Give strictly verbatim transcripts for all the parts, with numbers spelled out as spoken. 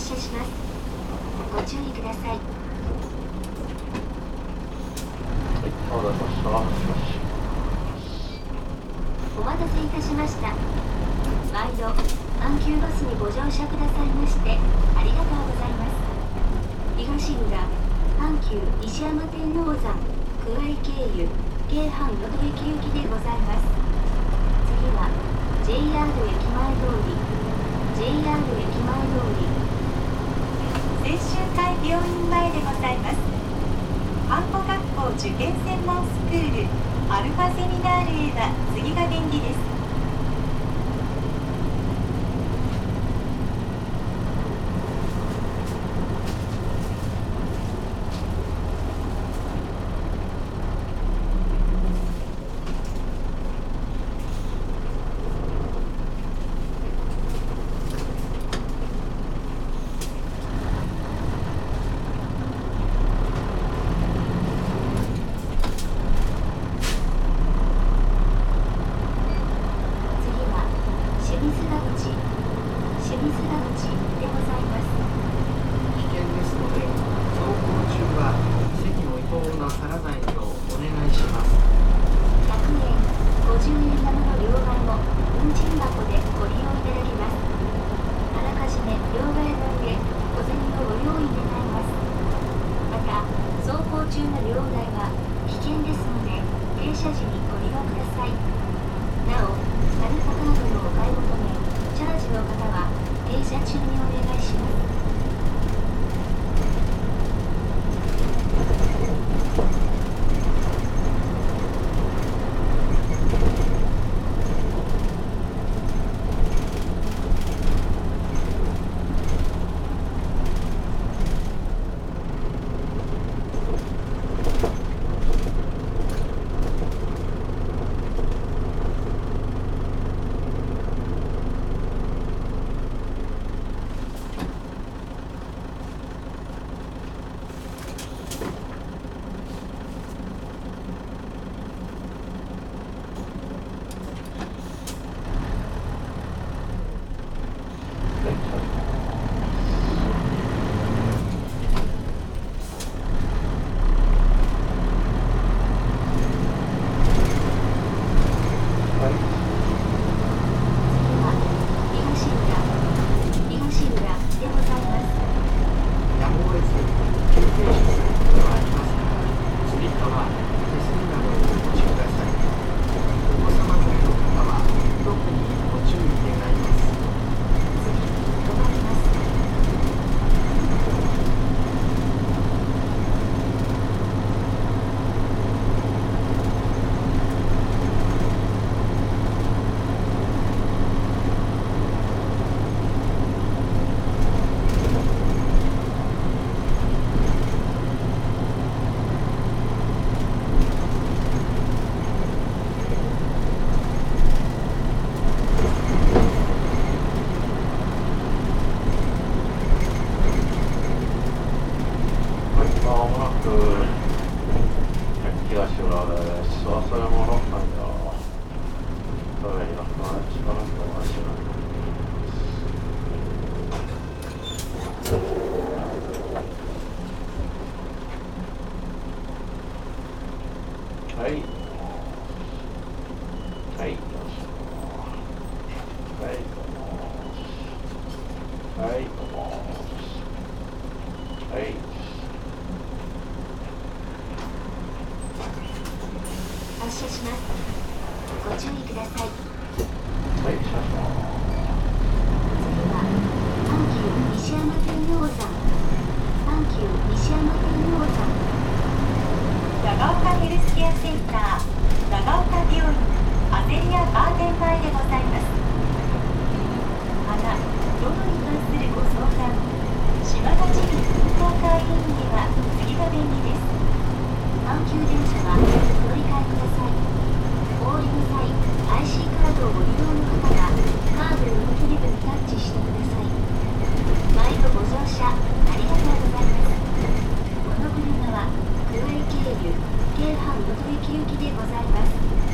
車します。ご注意ください。 お待たせいたしました。 お待たせいたしました。毎度阪急バスにご乗車くださいましてありがとうございます。東浦阪急西山天王山久愛経由京阪能登駅行きでございます。次は ジェイアール 駅前通り ジェイアール 駅前通り青春会病院前でございます。看護学校受験専門スクールアルファセミナールへは次が便利です。 京阪能登駅行きでございます。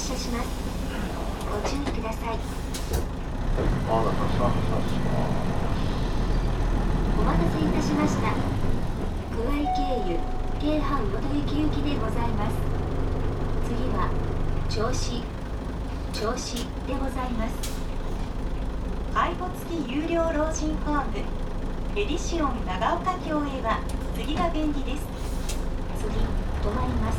発車します。ご注意ください。 まだ発車発車します。 お待たせいたしました。久愛経由京阪元駅行きでございます。次は銚子銚子でございます。 介護付き有料老人ホームエディシオン長岡京へは次が便利です。 次止まります。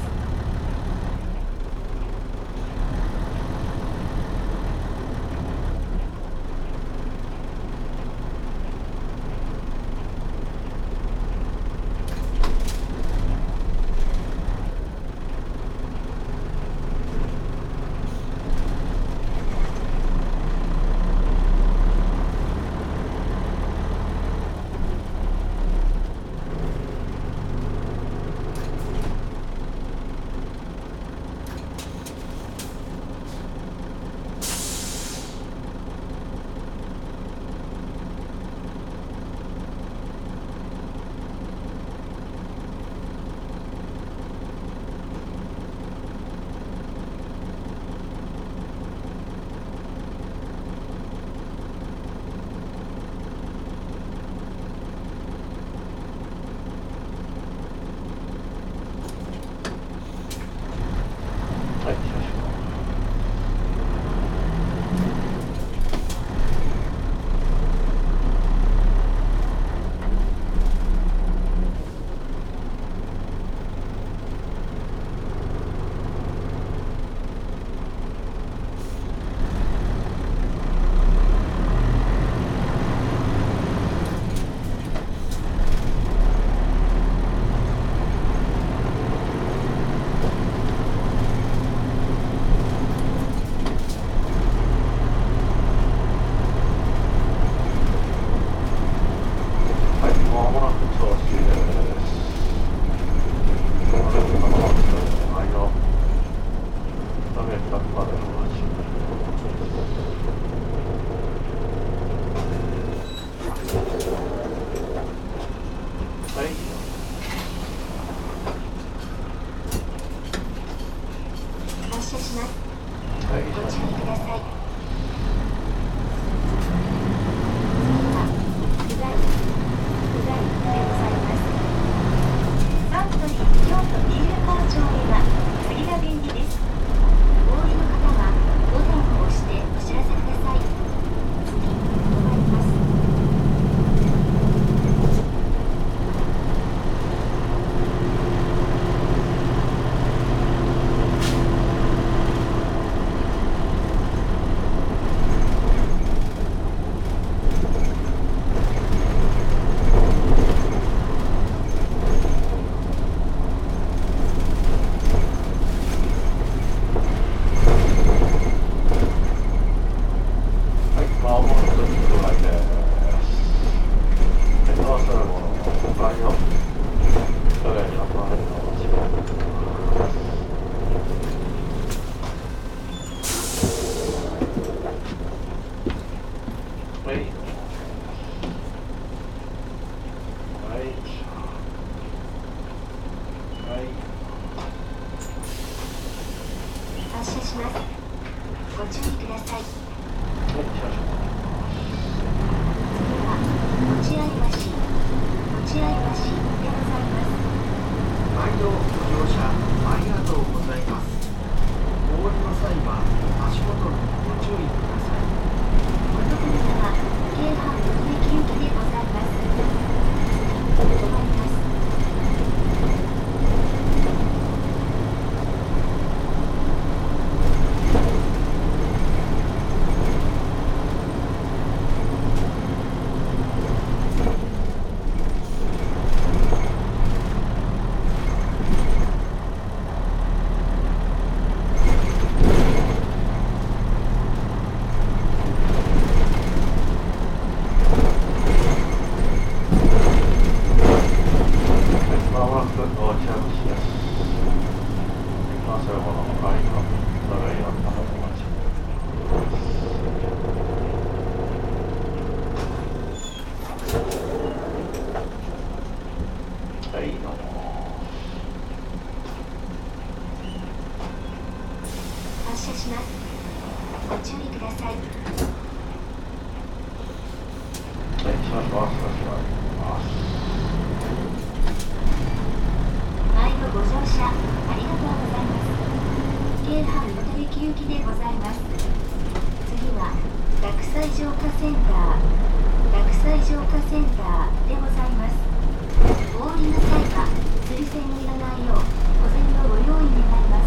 発車します。ご注意ください。次は宇大宇大でございます。 サントリー京都ビール工場へは次が便利です。 お降りの方はボタンを押してお知らせください。次止まります。発車します。ご注意ください。次は落合橋落合橋でございます。 毎度ご乗車ありがとうございます。お降りの際は足元にご注意ください。 お得意様、京阪元駅行きでございます。次止まります。 りください。 はい、しばしばしばしばます。 毎度ご乗車ありがとうございます。京阪水戸駅行きでございます。次は洛西城下センター洛西城下センターでございます。お降りの際は釣り線にいらないよう小銭をご用意願います。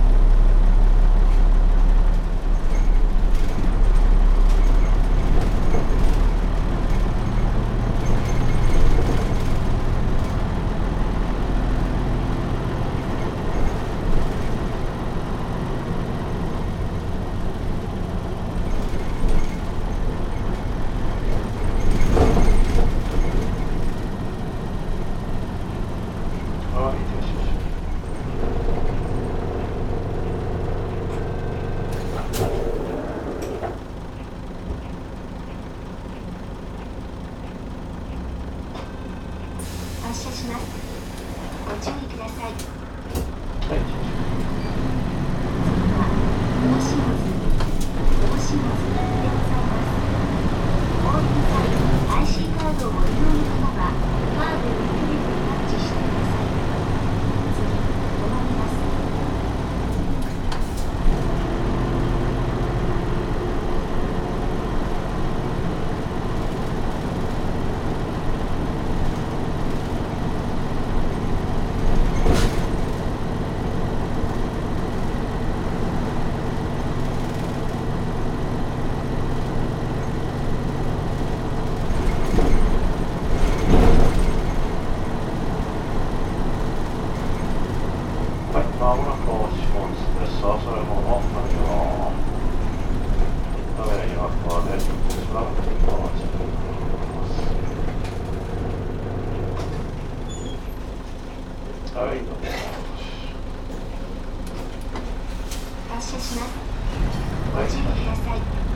はい、停止します。 発車します。ご注意ください。 はい、停止します。 次は大下津大下津でございます。お降りの際 アイシー カードをご利用の方はカードをテレビにタッチしてください。次止まります。 はい、まもなくおしもです。さあ、それもの、何かな。ダメな今ここで、しばらく今はちょっとます。はい、どうも。 発車します。ご注意ください。